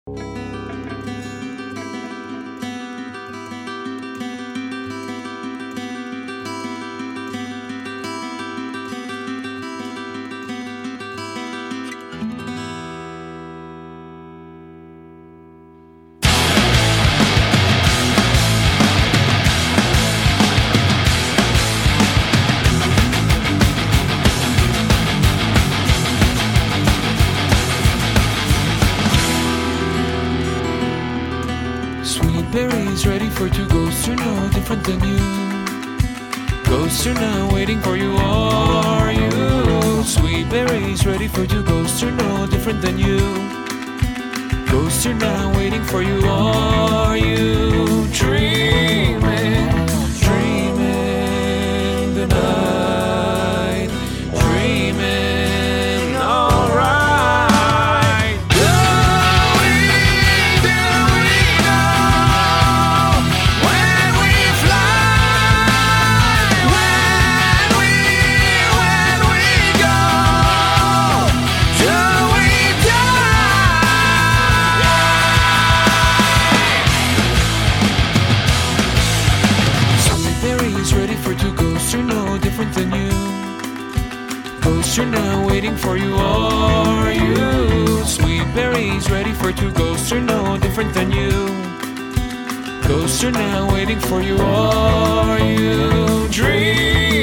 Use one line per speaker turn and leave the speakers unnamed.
Sweet berries ready for two ghosts are no different than you. Ghosts are now waiting for you, are you? Sweet berries ready for two ghosts are no different than you. Ghosts are now waiting for you, are you? Dreaming, dreaming the night, dreaming alright. Do we know when we fly, when we go? Do we die? Sweet berries ready for two ghosts are no different than you. Ghosts are now waiting for you, are you? Sweet berries ready for two ghosts are no different than you. Ghosts are now waiting for you, are you? Dream